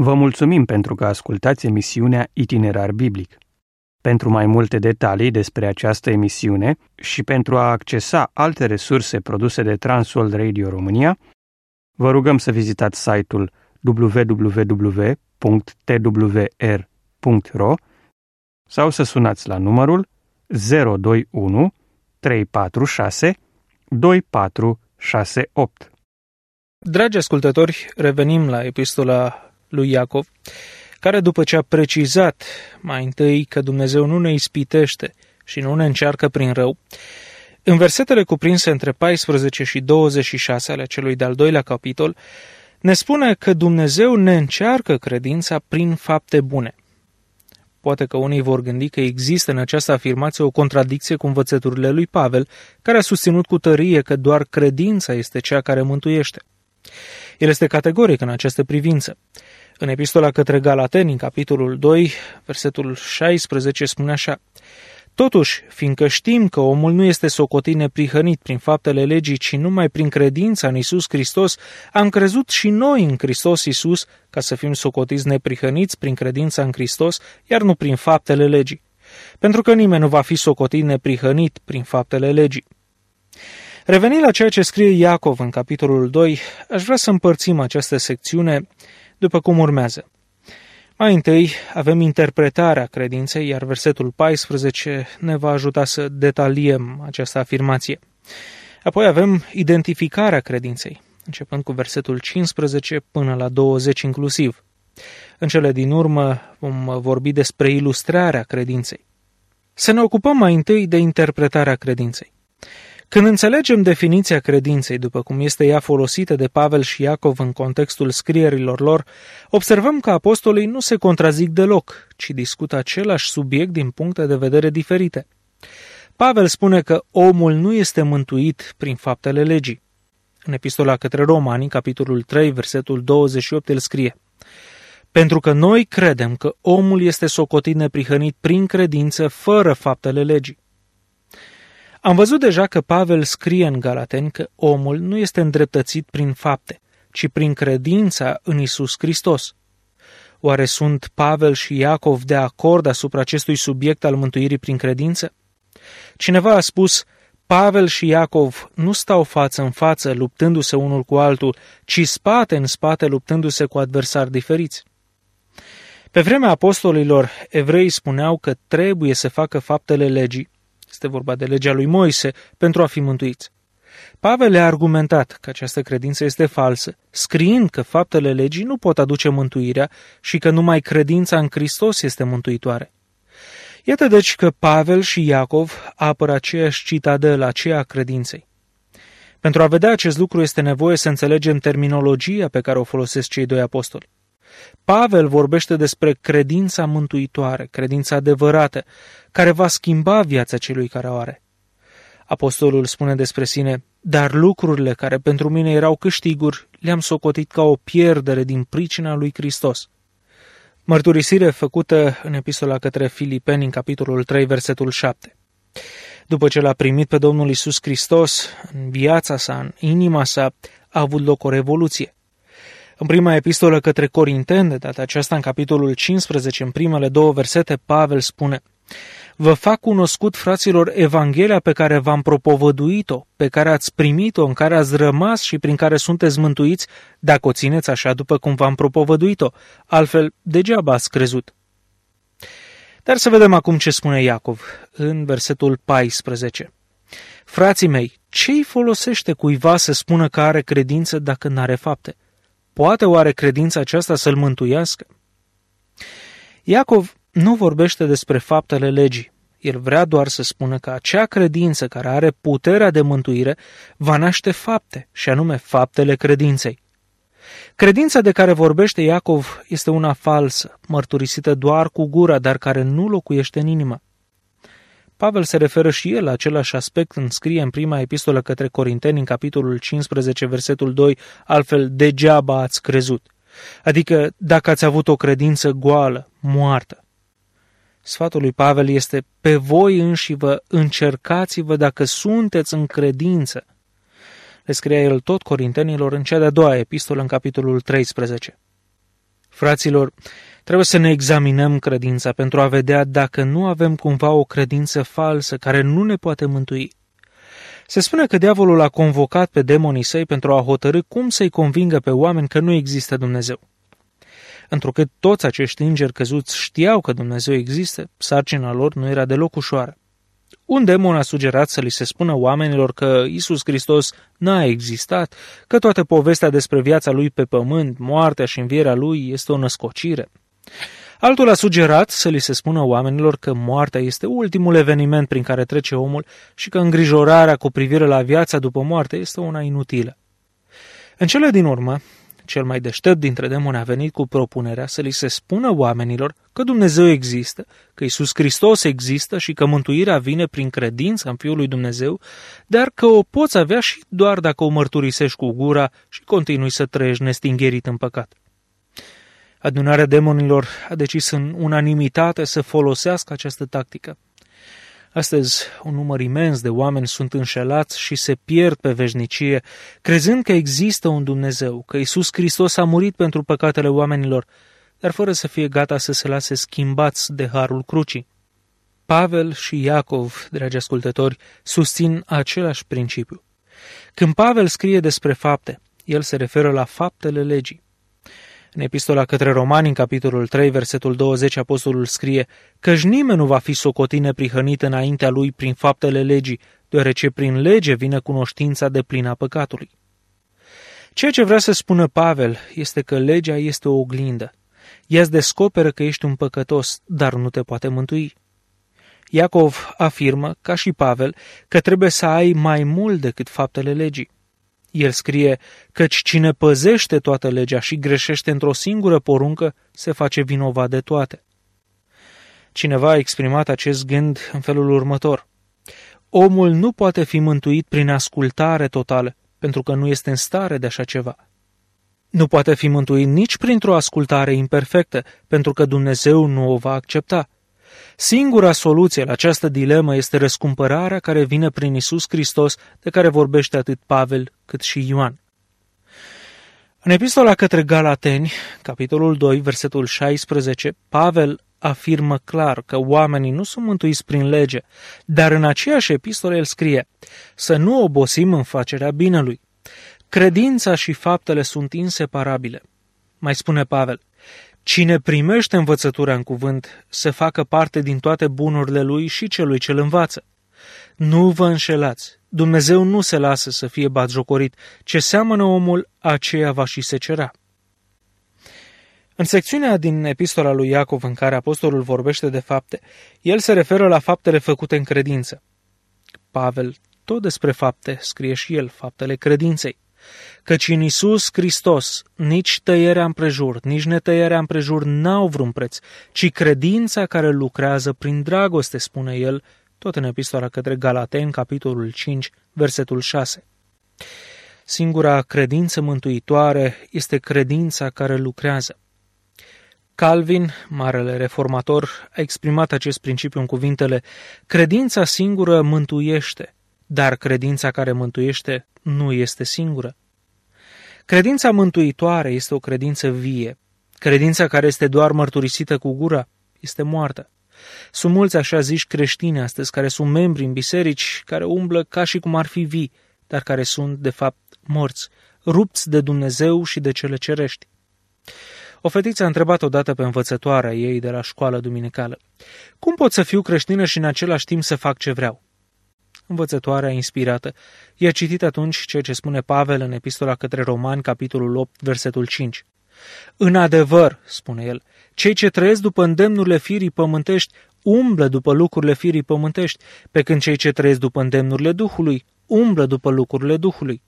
Vă mulțumim pentru că ascultați emisiunea Itinerar Biblic. Pentru mai multe detalii despre această emisiune și pentru a accesa alte resurse produse de Transworld Radio România, vă rugăm să vizitați site-ul www.twr.ro sau să sunați la numărul 021 346 2468. Dragi ascultători, revenim la epistola lui Iacov, care după ce a precizat mai întâi că Dumnezeu nu ne ispitește și nu ne încearcă prin rău, în versetele cuprinse între 14 și 26 ale celui de-al doilea capitol, ne spune că Dumnezeu ne încearcă credința prin fapte bune. Poate că unii vor gândi că există în această afirmație o contradicție cu învățăturile lui Pavel, care a susținut cu tărie că doar credința este cea care mântuiește. El este categoric în această privință. În epistola către Galateni, în capitolul 2, versetul 16, spune așa: Totuși, fiindcă știm că omul nu este socotit neprihănit prin faptele legii, ci numai prin credința în Iisus Hristos, am crezut și noi în Hristos Iisus, ca să fim socotiți neprihăniți prin credința în Hristos, iar nu prin faptele legii. Pentru că nimeni nu va fi socotit neprihănit prin faptele legii. Revenind la ceea ce scrie Iacov în capitolul 2, aș vrea să împărțim această secțiune după cum urmează. Mai întâi avem interpretarea credinței, iar versetul 14 ne va ajuta să detaliem această afirmație. Apoi avem identificarea credinței, începând cu versetul 15 până la 20 inclusiv. În cele din urmă vom vorbi despre ilustrarea credinței. Să ne ocupăm mai întâi de interpretarea credinței. Când înțelegem definiția credinței, după cum este ea folosită de Pavel și Iacov în contextul scrierilor lor, observăm că apostolii nu se contrazic deloc, ci discută același subiect din puncte de vedere diferite. Pavel spune că omul nu este mântuit prin faptele legii. În epistola către Romani, capitolul 3, versetul 28, el scrie: Pentru că noi credem că omul este socotit neprihănit prin credință fără faptele legii. Am văzut deja că Pavel scrie în Galateni că omul nu este îndreptățit prin fapte, ci prin credința în Iisus Hristos. Oare sunt Pavel și Iacov de acord asupra acestui subiect al mântuirii prin credință? Cineva a spus: Pavel și Iacov nu stau față în față luptându-se unul cu altul, ci spate în spate luptându-se cu adversari diferiți. Pe vremea apostolilor, evreii spuneau că trebuie să facă faptele legii, este vorba de legea lui Moise, pentru a fi mântuiți. Pavel le-a argumentat că această credință este falsă, scriind că faptele legii nu pot aduce mântuirea și că numai credința în Hristos este mântuitoare. Iată deci că Pavel și Iacov apără aceeași citadelă, aceea a credinței. Pentru a vedea acest lucru este nevoie să înțelegem terminologia pe care o folosesc cei doi apostoli. Pavel vorbește despre credința mântuitoare, credința adevărată, care va schimba viața celui care o are. Apostolul spune despre sine: Dar lucrurile care pentru mine erau câștiguri, le-am socotit ca o pierdere din pricina lui Hristos. Mărturisire făcută în epistola către Filipeni, în capitolul 3, versetul 7. După ce l-a primit pe Domnul Iisus Hristos, în viața sa, în inima sa, a avut loc o revoluție. În prima epistolă către Corinteni, de data aceasta în capitolul 15, în primele 2 versete, Pavel spune: Vă fac cunoscut, fraților, Evanghelia pe care v-am propovăduit-o, pe care ați primit-o, în care ați rămas și prin care sunteți mântuiți, dacă o țineți așa după cum v-am propovăduit-o, altfel degeaba ați crezut. Dar să vedem acum ce spune Iacov în versetul 14. Frații mei, ce-i folosește cuiva să spună că are credință dacă n-are fapte? Poate oare credința aceasta să-l mântuiască? Iacov nu vorbește despre faptele legii. El vrea doar să spună că acea credință care are puterea de mântuire va naște fapte, și anume faptele credinței. Credința de care vorbește Iacov este una falsă, mărturisită doar cu gura, dar care nu locuiește în inimă. Pavel se referă și el la același aspect când scrie în prima epistolă către Corinteni, în capitolul 15, versetul 2, altfel degeaba ați crezut. Adică dacă ați avut o credință goală, moartă. Sfatul lui Pavel este: pe voi înșivă încercați-vă dacă sunteți în credință. Le scria el tot corintenilor în cea de-a doua epistolă, în capitolul 13. Fraților, trebuie să ne examinăm credința pentru a vedea dacă nu avem cumva o credință falsă care nu ne poate mântui. Se spune că diavolul a convocat pe demonii săi pentru a hotărî cum să-i convingă pe oameni că nu există Dumnezeu. Întrucât toți acești îngeri căzuți știau că Dumnezeu există, sarcina lor nu era deloc ușoară. Un demon a sugerat să li se spună oamenilor că Iisus Hristos n-a existat, că toată povestea despre viața lui pe pământ, moartea și învierea lui este o născocire. Altul a sugerat să li se spună oamenilor că moartea este ultimul eveniment prin care trece omul și că îngrijorarea cu privire la viața după moarte este una inutilă. În cele din urmă, cel mai deștept dintre demoni a venit cu propunerea să li se spună oamenilor că Dumnezeu există, că Iisus Hristos există și că mântuirea vine prin credință în Fiul lui Dumnezeu, dar că o poți avea și doar dacă o mărturisești cu gura și continui să trăiești nestingherit în păcat. Adunarea demonilor a decis în unanimitate să folosească această tactică. Astăzi, un număr imens de oameni sunt înșelați și se pierd pe veșnicie, crezând că există un Dumnezeu, că Iisus Hristos a murit pentru păcatele oamenilor, dar fără să fie gata să se lase schimbați de harul crucii. Pavel și Iacov, dragi ascultători, susțin același principiu. Când Pavel scrie despre fapte, el se referă la faptele legii. În epistola către Romani, în capitolul 3, versetul 20, apostolul scrie: căci nimeni nu va fi socotit neprihănit înaintea lui prin faptele legii, deoarece prin lege vine cunoștința deplină a păcatului. Ceea ce vrea să spună Pavel este că legea este o oglindă. Ea îți descoperă că ești un păcătos, dar nu te poate mântui. Iacov afirmă, ca și Pavel, că trebuie să ai mai mult decât faptele legii. El scrie: căci cine păzește toată legea și greșește într-o singură poruncă, se face vinovat de toate. Cineva a exprimat acest gând în felul următor: omul nu poate fi mântuit prin ascultare totală, pentru că nu este în stare de așa ceva. Nu poate fi mântuit nici printr-o ascultare imperfectă, pentru că Dumnezeu nu o va accepta. Singura soluție la această dilemă este răscumpărarea care vine prin Iisus Hristos, de care vorbește atât Pavel cât și Ioan. În epistola către Galateni, capitolul 2, versetul 16, Pavel afirmă clar că oamenii nu sunt mântuiți prin lege, dar în aceeași epistolă el scrie: să nu obosim în facerea binelui. Credința și faptele sunt inseparabile. Mai spune Pavel: cine primește învățătura în cuvânt, să facă parte din toate bunurile lui și celui ce îl învață. Nu vă înșelați, Dumnezeu nu se lasă să fie batjocorit, ce seamănă omul, aceea va și secera. În secțiunea din epistola lui Iacov în care apostolul vorbește de fapte, el se referă la faptele făcute în credință. Pavel, tot despre fapte, scrie și el, faptele credinței. Căci în Iisus Hristos nici tăierea împrejur, nici netăierea împrejur n-au vreun preț, ci credința care lucrează prin dragoste, spune el, tot în epistola către Galateni, capitolul 5, versetul 6. Singura credință mântuitoare este credința care lucrează. Calvin, marele reformator, a exprimat acest principiu în cuvintele: credința singură mântuiește, dar credința care mântuiește nu este singură. Credința mântuitoare este o credință vie. Credința care este doar mărturisită cu gura este moartă. Sunt mulți așa ziși creștini astăzi care sunt membri în biserici, care umblă ca și cum ar fi vii, dar care sunt, de fapt, morți, rupți de Dumnezeu și de cele cerești. O fetiță a întrebat odată pe învățătoarea ei de la școală duminicală: cum pot să fiu creștină și în același timp să fac ce vreau? Învățătoarea inspirată i-a citit atunci ceea ce spune Pavel în epistola către Romani, capitolul 8, versetul 5. În adevăr, spune el, cei ce trăiesc după îndemnurile firii pământești umblă după lucrurile firii pământești, pe când cei ce trăiesc după îndemnurile Duhului umblă după lucrurile Duhului.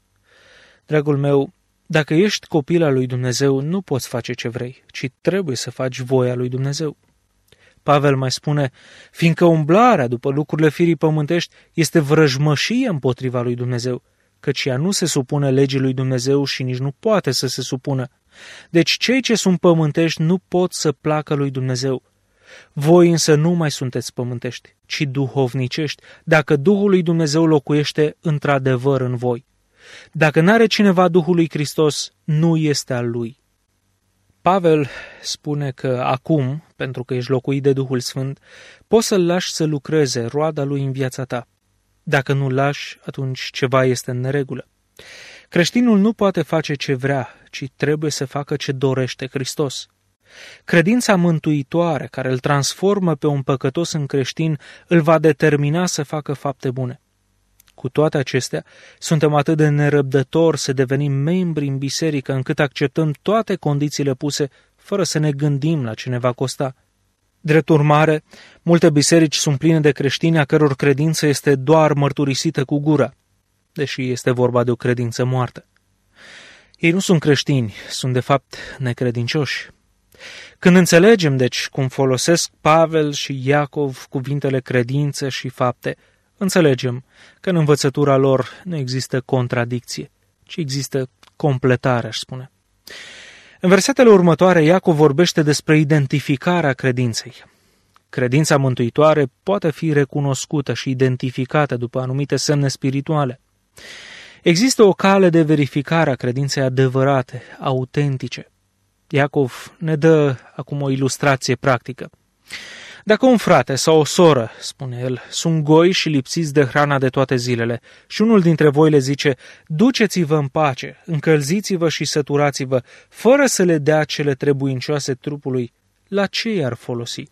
Dragul meu, dacă ești copil al lui Dumnezeu, nu poți face ce vrei, ci trebuie să faci voia lui Dumnezeu. Pavel mai spune: fiindcă umblarea după lucrurile firii pământești este vrăjmășie împotriva lui Dumnezeu, căci ea nu se supune legii lui Dumnezeu și nici nu poate să se supună. Deci cei ce sunt pământești nu pot să placă lui Dumnezeu. Voi însă nu mai sunteți pământești, ci duhovnicești, dacă Duhul lui Dumnezeu locuiește într-adevăr în voi. Dacă n-are cineva Duhul lui Hristos, nu este al lui. Pavel spune că acum, pentru că ești locuit de Duhul Sfânt, poți să-l lași să lucreze roada lui în viața ta. Dacă nu-l lași, atunci ceva este în neregulă. Creștinul nu poate face ce vrea, ci trebuie să facă ce dorește Hristos. Credința mântuitoare, care îl transformă pe un păcătos în creștin, îl va determina să facă fapte bune. Cu toate acestea, suntem atât de nerăbdători să devenim membri în biserică, încât acceptăm toate condițiile puse, fără să ne gândim la ce ne va costa. Drept urmare, multe biserici sunt pline de creștini a căror credință este doar mărturisită cu gura, deși este vorba de o credință moartă. Ei nu sunt creștini, sunt de fapt necredincioși. Când înțelegem, deci, cum folosesc Pavel și Iacov cuvintele credință și fapte, înțelegem că în învățătura lor nu există contradicție, ci există completare, aș spune. În versetele următoare, Iacov vorbește despre identificarea credinței. Credința mântuitoare poate fi recunoscută și identificată după anumite semne spirituale. Există o cale de verificare a credinței adevărate, autentice. Iacov ne dă acum o ilustrație practică. Dacă un frate sau o soră, spune el, sunt goi și lipsiți de hrana de toate zilele și unul dintre voi le zice, duceți-vă în pace, încălziți-vă și săturați-vă, fără să le dea cele trebuincioase trupului, la ce i-ar folosi?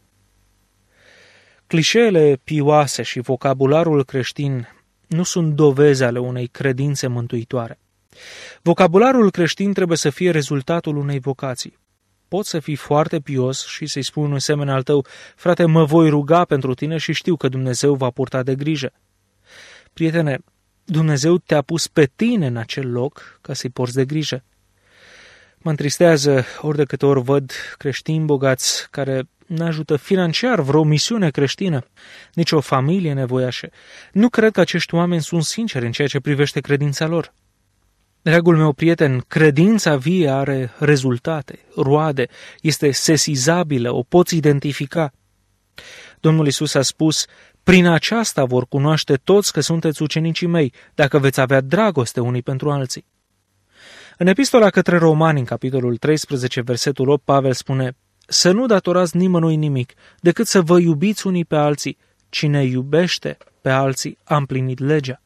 Clișeele pioase și vocabularul creștin nu sunt dovezi ale unei credințe mântuitoare. Vocabularul creștin trebuie să fie rezultatul unei vocații. Poți să fii foarte pios și să-i spui unui semen al tău, frate, mă voi ruga pentru tine și știu că Dumnezeu va purta de grijă. Prietene, Dumnezeu te-a pus pe tine în acel loc ca să-i porți de grijă. Mă întristează ori de câte ori văd creștini bogați care n-ajută financiar vreo misiune creștină, nici o familie nevoiașă. Nu cred că acești oameni sunt sinceri în ceea ce privește credința lor. Dragul meu prieten, credința vie are rezultate, roade, este sesizabilă, o poți identifica. Domnul Iisus a spus, prin aceasta vor cunoaște toți că sunteți ucenicii mei, dacă veți avea dragoste unii pentru alții. În epistola către Romani, în capitolul 13, versetul 8, Pavel spune, să nu datorați nimănui nimic, decât să vă iubiți unii pe alții. Cine iubește pe alții a împlinit legea.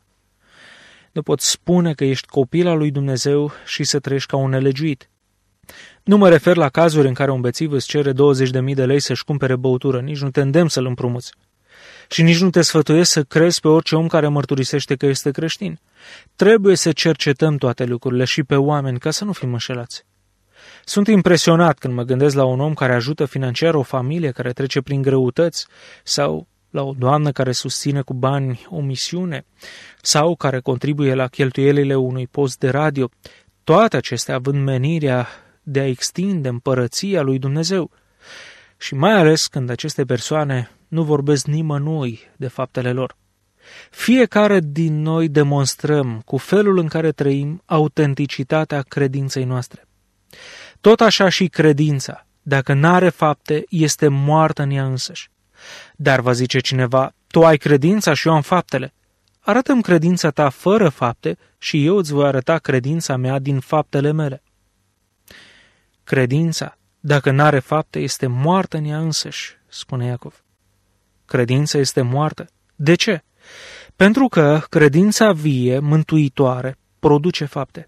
Nu poți spune că ești copil al lui Dumnezeu și să trăiești ca un nelegiuit. Nu mă refer la cazuri în care un bețiv îți cere 20.000 de lei să-și cumpere băutură, nici nu te îndemn să-l împrumuți. Și nici nu te sfătuiesc să crezi pe orice om care mărturisește că este creștin. Trebuie să cercetăm toate lucrurile și pe oameni ca să nu fim înșelați. Sunt impresionat când mă gândesc la un om care ajută financiar o familie care trece prin greutăți sau la o doamnă care susține cu bani o misiune sau care contribuie la cheltuielile unui post de radio, toate acestea având menirea de a extinde împărăția lui Dumnezeu. Și mai ales când aceste persoane nu vorbesc nimănui de faptele lor. Fiecare din noi demonstrăm cu felul în care trăim autenticitatea credinței noastre. Tot așa și credința, dacă n-are fapte, este moartă în ea însăși. Dar va zice cineva, tu ai credința și eu am faptele. Arată-mi credința ta fără fapte și eu îți voi arăta credința mea din faptele mele. Credința, dacă n-are fapte, este moartă în ea însăși, spune Iacov. Credința este moartă. De ce? Pentru că credința vie, mântuitoare, produce fapte.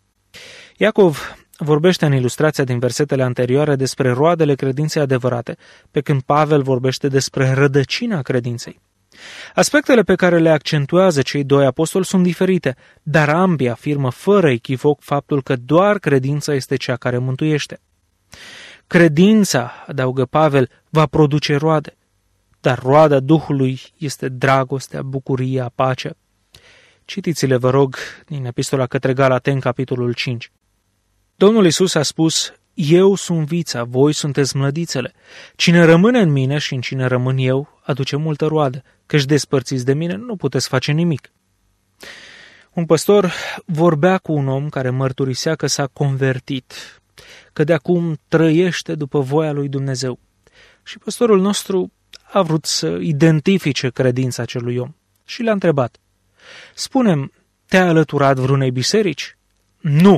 Iacov vorbește în ilustrația din versetele anterioare despre roadele credinței adevărate, pe când Pavel vorbește despre rădăcina credinței. Aspectele pe care le accentuează cei doi apostoli sunt diferite, dar ambii afirmă fără echivoc faptul că doar credința este cea care mântuiește. Credința, adaugă Pavel, va produce roade, dar roada Duhului este dragostea, bucuria, pacea. Citiți-le, vă rog, din epistola către Galateni, capitolul 5. Domnul Iisus a spus, eu sunt vița, voi sunteți mlădițele. Cine rămâne în mine și în cine rămân eu, aduce multă roadă, căci despărțiți de mine nu puteți face nimic. Un păstor vorbea cu un om care mărturisea că s-a convertit, că de acum trăiește după voia lui Dumnezeu. Și păstorul nostru a vrut să identifice credința acelui om și l-a întrebat, spune-mi, te-ai alăturat vreunei biserici? Nu,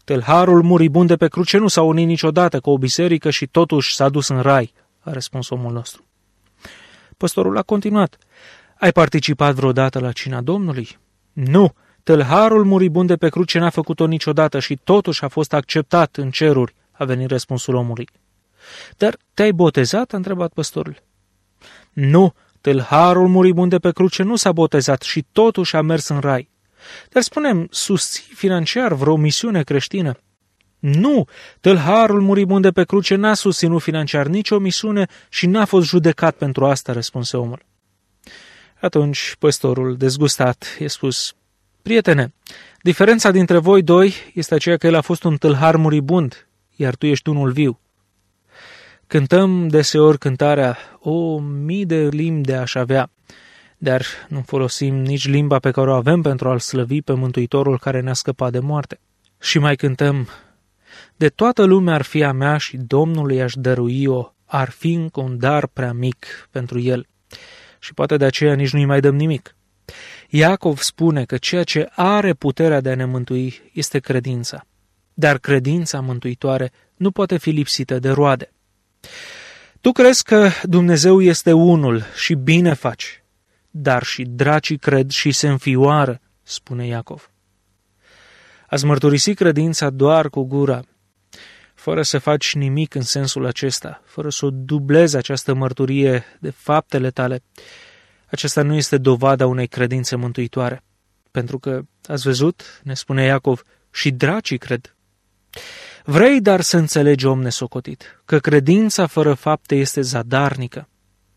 tâlharul muribund de pe cruce nu s-a unit niciodată cu o biserică și totuși s-a dus în rai, a răspuns omul nostru. Păstorul a continuat. Ai participat vreodată la cina Domnului? Nu, tâlharul muribund de pe cruce n-a făcut-o niciodată și totuși a fost acceptat în ceruri, a venit răspunsul omului. Dar te-ai botezat? A întrebat păstorul. Nu, tâlharul muribund de pe cruce nu s-a botezat și totuși a mers în rai. Dar spunem, susții financiar vreo misiune creștină? Nu, tâlharul muribund de pe cruce n-a susținut financiar nicio misiune și n-a fost judecat pentru asta, răspunse omul. Atunci păstorul, dezgustat, i-a spus, prietene, diferența dintre voi doi este aceea că el a fost un tâlhar muribund, iar tu ești unul viu. Cântăm deseori cântarea, mii de limbi de aș avea, dar nu folosim nici limba pe care o avem pentru a-L slăvi pe Mântuitorul care ne-a scăpat de moarte. Și mai cântăm, de toată lumea ar fi a mea și Domnului i-aș dărui-o, ar fi încă un dar prea mic pentru El. Și poate de aceea nici nu-i mai dăm nimic. Iacov spune că ceea ce are puterea de a ne mântui este credința. Dar credința mântuitoare nu poate fi lipsită de roade. Tu crezi că Dumnezeu este unul și bine faci, dar și dracii cred și se înfioară, spune Iacov. Ați mărturisi credința doar cu gura, fără să faci nimic în sensul acesta, fără să o dublezi această mărturie de faptele tale. Aceasta nu este dovada unei credințe mântuitoare, pentru că, ați văzut, ne spune Iacov, și dracii cred. Vrei dar să înțelegi, om nesocotit, că credința fără fapte este zadarnică.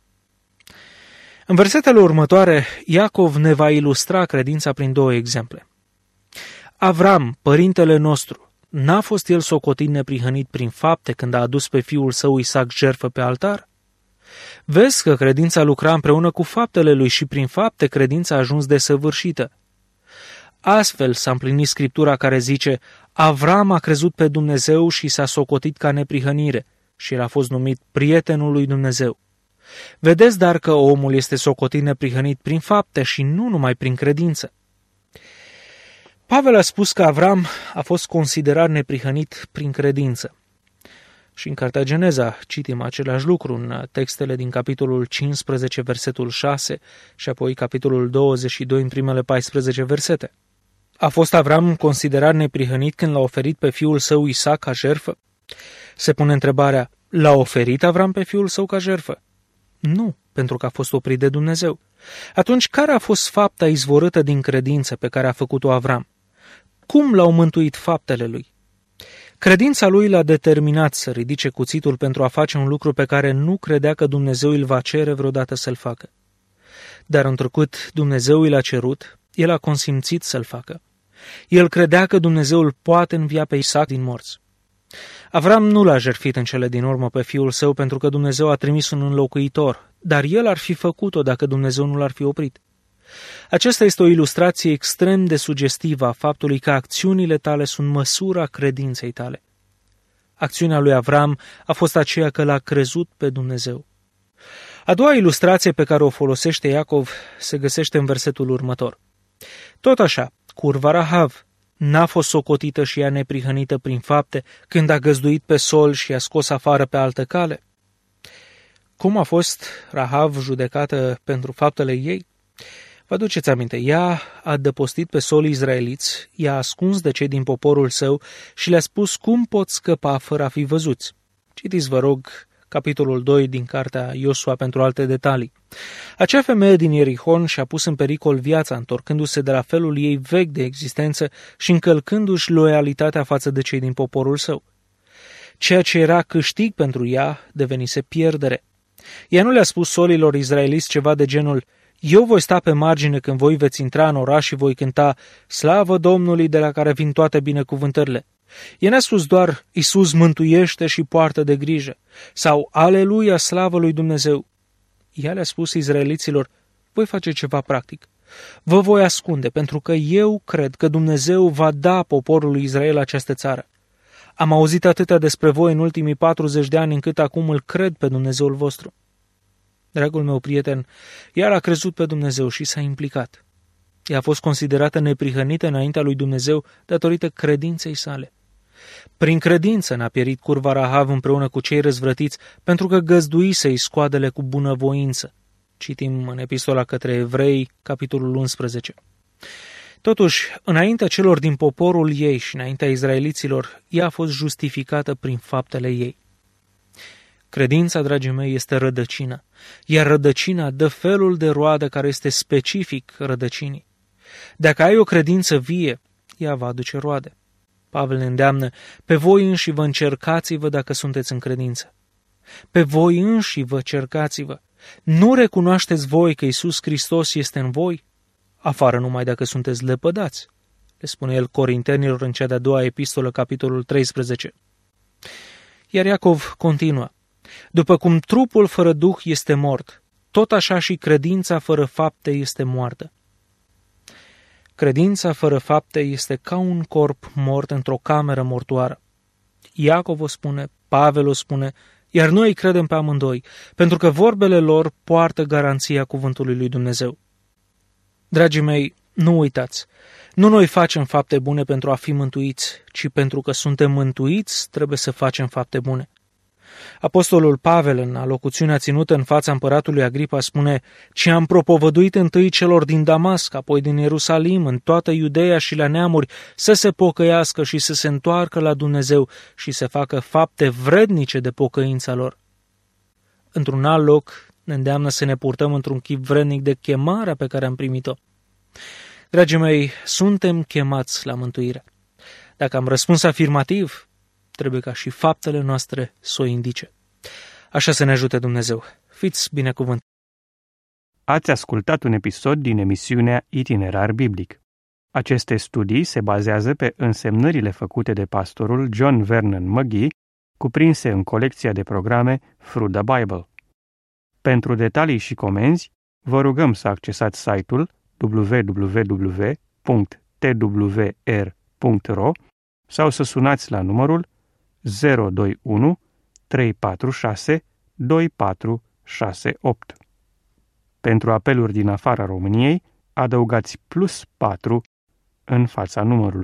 În versetele următoare, Iacov ne va ilustra credința prin două exemple. Avram, părintele nostru, n-a fost el socotit neprihănit prin fapte când a adus pe fiul său Isaac jertfă pe altar? Vezi că credința lucra împreună cu faptele lui și prin fapte credința a ajuns desăvârșită. Astfel s-a împlinit Scriptura care zice, Avram a crezut pe Dumnezeu și s-a socotit ca neprihănire și el a fost numit prietenul lui Dumnezeu. Vedeți dar că omul este socotit neprihănit prin fapte și nu numai prin credință. Pavel a spus că Avram a fost considerat neprihănit prin credință. Și în Cartea Geneza citim același lucru în textele din capitolul 15, versetul 6 și apoi capitolul 22 în primele 14 versete. A fost Avram considerat neprihănit când l-a oferit pe fiul său Isaac ca jertfă? Se pune întrebarea, l-a oferit Avram pe fiul său ca jertfă? Nu, pentru că a fost oprit de Dumnezeu. Atunci, care a fost fapta izvorâtă din credință pe care a făcut-o Avram? Cum l-au mântuit faptele lui? Credința lui l-a determinat să ridice cuțitul pentru a face un lucru pe care nu credea că Dumnezeu îl va cere vreodată să-l facă. Dar întrucât Dumnezeu l-a cerut, el a consimțit să-l facă. El credea că Dumnezeu îl poate învia pe Isaac din morți. Avram nu l-a jertfit în cele din urmă pe fiul său pentru că Dumnezeu a trimis un înlocuitor, dar el ar fi făcut-o dacă Dumnezeu nu l-ar fi oprit. Aceasta este o ilustrație extrem de sugestivă a faptului că acțiunile tale sunt măsura credinței tale. Acțiunea lui Avram a fost aceea că l-a crezut pe Dumnezeu. A doua ilustrație pe care o folosește Iacov se găsește în versetul următor. Tot așa, curva Rahav n-a fost socotită și ea neprihănită prin fapte când a găzduit pe sol și a scos afară pe altă cale. Cum a fost Rahav judecată pentru faptele ei? Vă aduceți aminte, ea a adăpostit pe solii izraeliți, i-a ascuns de cei din poporul său și le-a spus cum pot scăpa fără a fi văzuți. Citiți, vă rog, capitolul 2 din cartea Iosua pentru alte detalii. Acea femeie din Ierihon și-a pus în pericol viața, întorcându-se de la felul ei vechi de existență și încălcându-și loialitatea față de cei din poporul său. Ceea ce era câștig pentru ea devenise pierdere. Ea nu le-a spus solilor izraeliți ceva de genul: eu voi sta pe margine când voi veți intra în oraș și voi cânta slavă Domnului de la care vin toate binecuvântările. Ea n-a spus doar Iisus mântuiește și poartă de grijă sau Aleluia, slavă lui Dumnezeu. Ea le-a spus izraeliților: voi face ceva practic. Vă voi ascunde pentru că eu cred că Dumnezeu va da poporului Israel această țară. Am auzit atâtea despre voi în ultimii 40 de ani încât acum îl cred pe Dumnezeul vostru. Dragul meu prieten, ea a crezut pe Dumnezeu și s-a implicat. Ea a fost considerată neprihănită înaintea lui Dumnezeu datorită credinței sale. Prin credință n-a pierit curva Rahav împreună cu cei răzvrătiți, pentru că găzduise scoadele cu bunăvoință. Citim în epistola către Evrei, capitolul 11. Totuși, înaintea celor din poporul ei și înaintea izraeliților, ea a fost justificată prin faptele ei. Credința, dragii mei, este rădăcina, iar rădăcina dă felul de roadă care este specific rădăcinii. Dacă ai o credință vie, ea va aduce roade. Pavel ne îndeamnă, pe voi înși vă încercați-vă dacă sunteți în credință. Pe voi înși vă cercați-vă. Nu recunoașteți voi că Iisus Hristos este în voi? Afară numai dacă sunteți lepădați, le spune el Corintenilor în cea de-a doua epistolă, capitolul 13. Iar Iacov continuă, după cum trupul fără duh este mort, tot așa și credința fără fapte este moartă. Credința fără fapte este ca un corp mort într-o cameră mortoară. Iacov o spune, Pavel o spune, iar noi credem pe amândoi, pentru că vorbele lor poartă garanția cuvântului lui Dumnezeu. Dragii mei, nu uitați, nu noi facem fapte bune pentru a fi mântuiți, ci pentru că suntem mântuiți trebuie să facem fapte bune. Apostolul Pavel, în alocuțiunea ținută în fața împăratului Agripa, spune, ci am propovăduit întâi celor din Damasc, apoi din Ierusalim, în toată Iudeea și la neamuri, să se pocăiască și să se întoarcă la Dumnezeu și să facă fapte vrednice de pocăința lor. Într-un alt loc, ne îndeamnă să ne purtăm într-un chip vrednic de chemarea pe care am primit-o. Dragii mei, suntem chemați la mântuire. Dacă am răspuns afirmativ, trebuie ca și faptele noastre să o indice. Așa să ne ajute Dumnezeu. Fiți binecuvântați! Ați ascultat un episod din emisiunea Itinerar Biblic. Aceste studii se bazează pe însemnările făcute de pastorul John Vernon McGee, cuprinse în colecția de programe Through the Bible. Pentru detalii și comenzi, vă rugăm să accesați site-ul www.twr.ro sau să sunați la numărul 021 346 2468. Pentru apeluri din afara României, adăugați +4 în fața numărului.